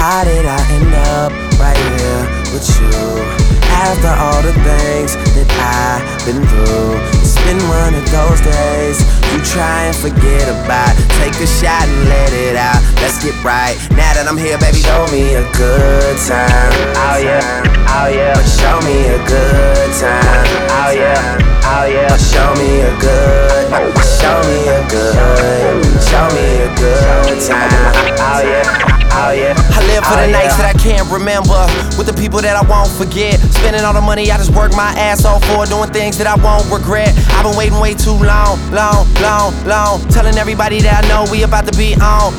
How did I end up right here with you? After all the things that I've been through, it's been one of those days you try and forget about. Take a shot and let it out. Let's get right. Now that I'm here, baby, show me a good time. Oh yeah, oh yeah. Show me a good time. Oh yeah, oh yeah. Show me a good, show me a good, show me a good time. Oh yeah. Oh, yeah. I live for the nights that I can't remember, with the people that I won't forget. Spending all the money I just work my ass off for, doing things that I won't regret. I've been waiting way too long, telling everybody that I know we about to be on.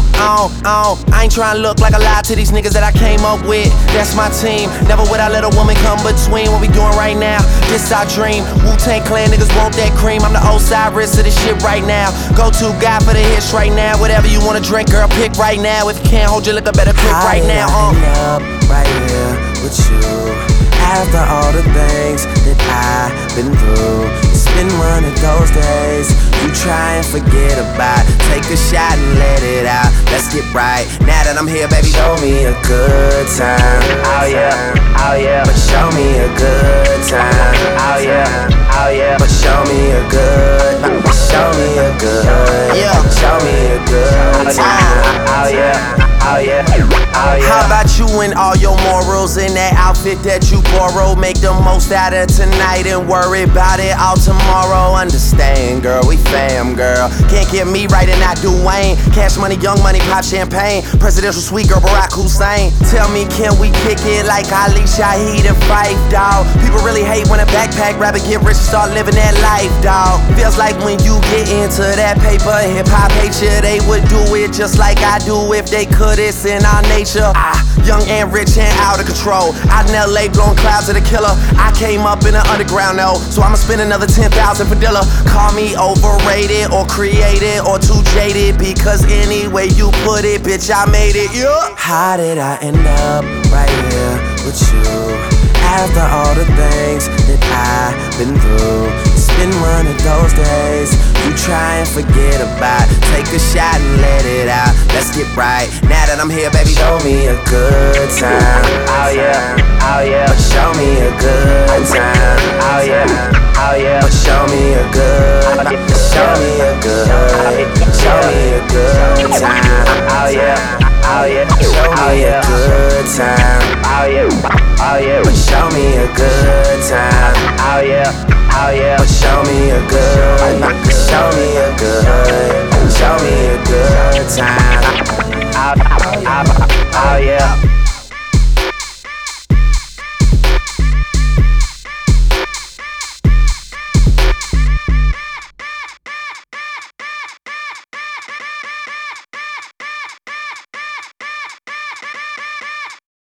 I ain't trying to look like a lie to these niggas that I came up with. That's my team. Never would I let a woman come between what we doing right now. This our dream. Wu-Tang Clan niggas want that cream. I'm the Osiris of this shit right now. Go-to guy for the hits right now. Whatever you wanna drink, girl, pick right now. If you can't hold your liquor, better pick right now. I end up right here with you. After all the things that I've been through, it's been one of those days you try and forget about. Take a shot and let it out. Let's get right. Now that I'm here, baby, show me a good time. Oh yeah, oh yeah. But show me a good time. Oh yeah, oh yeah. But show me a good, show me a good, yeah. Show me a good time. Oh yeah. Oh yeah, oh yeah. How about you and all your morals in that outfit that you borrow? Make the most out of tonight and worry about it all tomorrow. Understand, girl, we fam, girl. Can't get me right and not Dwayne. Cash money, young money, pop champagne. Presidential suite, girl, Barack Hussein. Tell me, can we kick it like Ali, Shaheed, and Phife, dawg? People really hate when a backpack rapper get rich and start living that life, dawg. Feels like when you get into that paper, hip-hop hate you. They would do it just like I do if they could. It's in our nature. Young and rich and out of control. Out in LA blowing clouds of the killer. I came up in the underground though, so I'ma spend another 10,000 for Dilla. Call me overrated or created or too jaded, because any way you put it, bitch, I made it, yeah. How did I end up right here with you? After all the things that I've been through, it's been one of those days you try and forget about. Take a shot and let it out. Let's get right. Now that I'm here, baby, show me a good time. Oh yeah, oh yeah. But show me a good time. Oh yeah, oh yeah. But show me a good, show me a good, show me a good time. Oh yeah. Oh yeah, show me a good time. Oh yeah, oh yeah. But show me a good time. Oh yeah, oh yeah. But show me a